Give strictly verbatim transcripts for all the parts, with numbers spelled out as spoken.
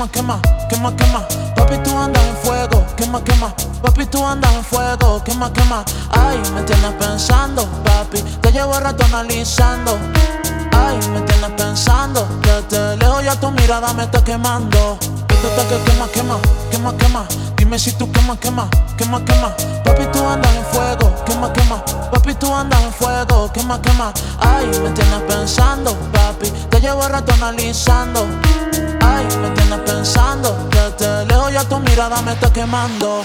quema, quema, quema, quema. Papi, tú andas en fuego, quema, quema. Papi, tú andas en fuego, quema, quema. Ay, me tienes pensando, papi, te llevo rato analizando. Ay, me tienes pensando, desde lejos ya tu mirada me está quemando. Esto está que quema, quema, quema, quema. Dime si tú quema, quema, quema, quema. Papi, tú andas en fuego, quema, quema. Papi, tú andas en fuego, quema, quema. Ay, me tienes pensando, papi, te llevo rato analizando. Ay, me tienes pensando, desde lejos ya tu mirada me está quemando.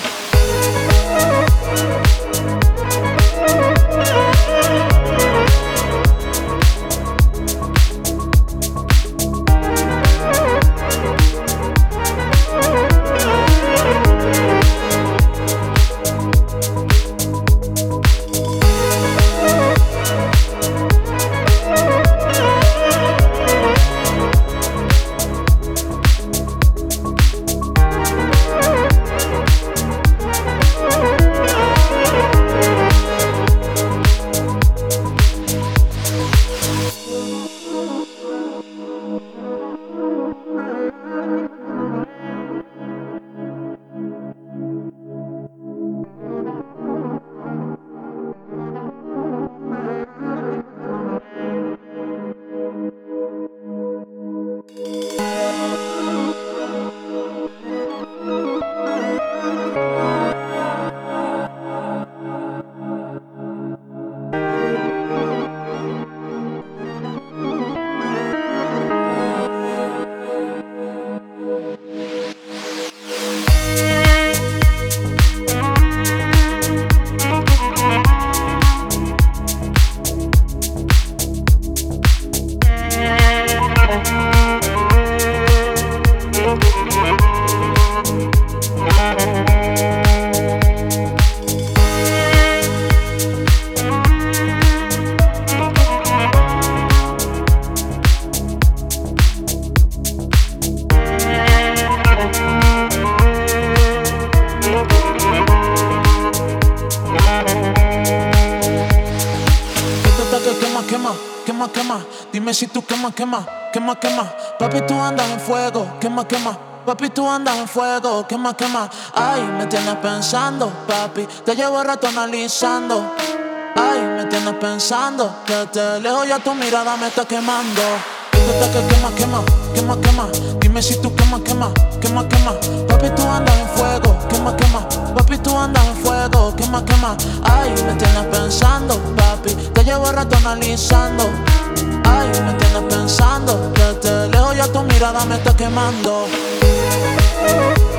Quema, quema, quema, dime si tú quema, quema, quema, quema. Papi, tú andas en fuego, quema, quema. Papi, tú andas en fuego, quema, quema. Ay, me tienes pensando, papi, te llevo rato analizando. Ay, me tienes pensando, desde lejos ya tu mirada me está quemando. Esto está que quema, quema, quema, quema. Dime si tú quema, quema, quema, quema. Papi, tú andas en fuego, quema, quema. Papi, tú andas en fuego, quema, quema. Ay, me tienes pensando, papi, te llevo rato analizando. Ay, me tienes pensando, desde lejos ya tu mirada me está quemando.